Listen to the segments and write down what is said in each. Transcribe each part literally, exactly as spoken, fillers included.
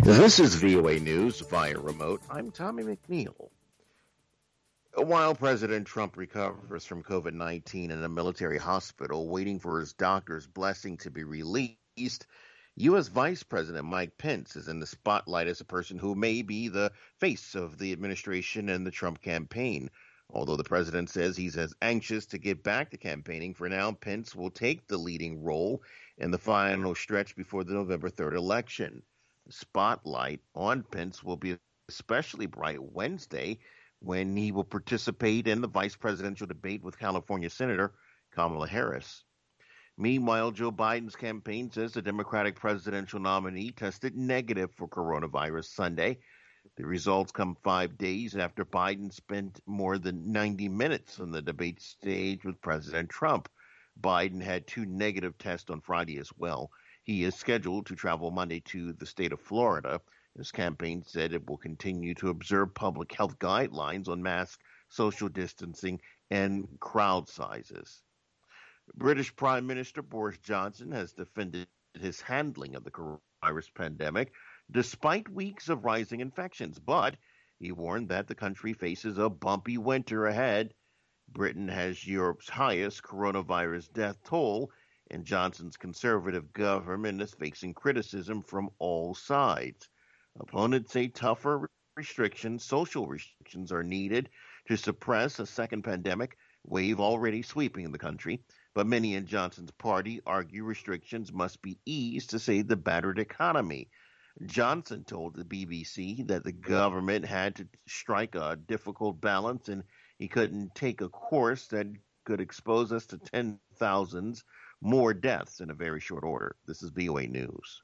This is V O A News via remote. I'm Tommy McNeil. While President Trump recovers from COVID nineteen in a military hospital waiting for his doctor's blessing to be released, U S. Vice President Mike Pence is in the spotlight as a person who may be the face of the administration and the Trump campaign. Although the president says he's as anxious to get back to campaigning, for now, Pence will take the leading role in the final stretch before the November third election. The spotlight on Pence will be especially bright Wednesday when he will participate in the vice presidential debate with California Senator Kamala Harris. Meanwhile, Joe Biden's campaign says the Democratic presidential nominee tested negative for coronavirus Sunday. The results come five days after Biden spent more than ninety minutes on the debate stage with President Trump. Biden had two negative tests on Friday as well. He is scheduled to travel Monday to the state of Florida. His campaign said it will continue to observe public health guidelines on mask, social distancing, and crowd sizes. British Prime Minister Boris Johnson has defended his handling of the coronavirus pandemic despite weeks of rising infections, but he warned that the country faces a bumpy winter ahead. Britain has Europe's highest coronavirus death toll, and Johnson's conservative government is facing criticism from all sides. Opponents say tougher restrictions, social restrictions, are needed to suppress a second pandemic wave already sweeping the country, but many in Johnson's party argue restrictions must be eased to save the battered economy. Johnson told the B B C that the government had to strike a difficult balance and he couldn't take a course that could expose us to ten thousands more deaths in a very short order. This is V O A News.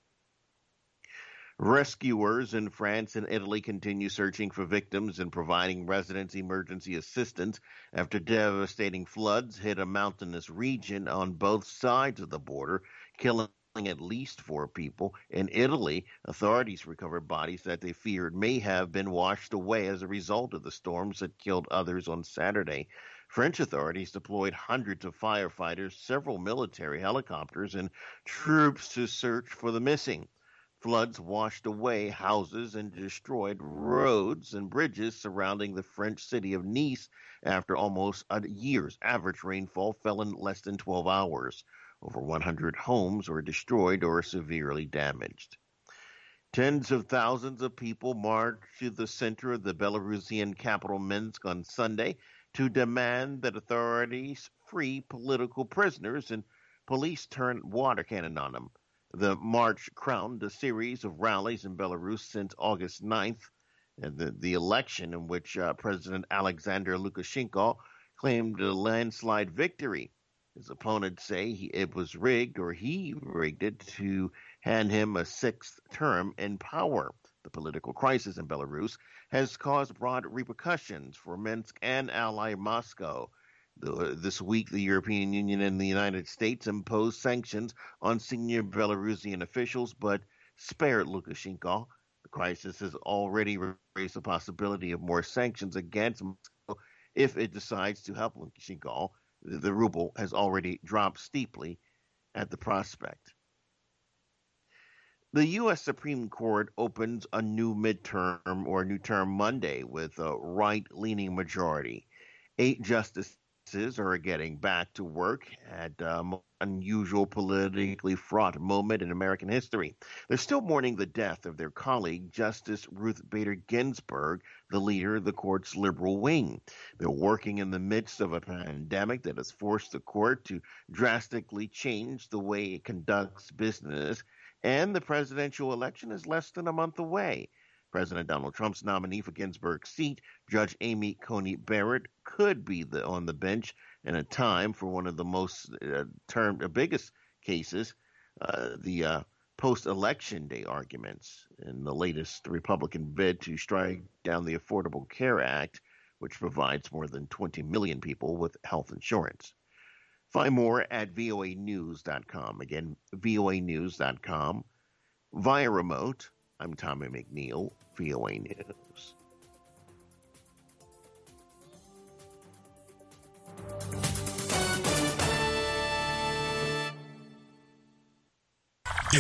Rescuers in France and Italy continue searching for victims and providing residents emergency assistance after devastating floods hit a mountainous region on both sides of the border, killing at least four people. In Italy, authorities recovered bodies that they feared may have been washed away as a result of the storms that killed others on Saturday. French authorities deployed hundreds of firefighters, several military helicopters, and troops to search for the missing. Floods washed away houses and destroyed roads and bridges surrounding the French city of Nice after almost a year's average rainfall fell in less than twelve hours. Over one hundred homes were destroyed or severely damaged. Tens of thousands of people marched to the center of the Belarusian capital Minsk on Sunday to demand that authorities free political prisoners and police turn water cannon on them. The march crowned a series of rallies in Belarus since August ninth, and the, the election in which uh, President Alexander Lukashenko claimed a landslide victory. His opponents say he, it was rigged or he rigged it to hand him a sixth term in power. The political crisis in Belarus has caused broad repercussions for Minsk and ally Moscow. The, this week, the European Union and the United States imposed sanctions on senior Belarusian officials, but spared Lukashenko. The crisis has already raised the possibility of more sanctions against Moscow if it decides to help Lukashenko. The ruble has already dropped steeply at the prospect. The U S. Supreme Court opens a new midterm or new term Monday with a right-leaning majority. Eight justices are getting back to work at an unusual politically fraught moment in American history. They're still mourning the death of their colleague, Justice Ruth Bader Ginsburg, the leader of the court's liberal wing. They're working in the midst of a pandemic that has forced the court to drastically change the way it conducts business, and the presidential election is less than a month away. President Donald Trump's nominee for Ginsburg's seat, Judge Amy Coney Barrett, could be the, on the bench in a time for one of the most uh, term, uh, biggest cases, uh, the uh, post-election day arguments in the latest Republican bid to strike down the Affordable Care Act, which provides more than twenty million people with health insurance. Find more at V O A news dot com. Again, V O A news dot com. Via remote, I'm Tommy McNeil, V O A News.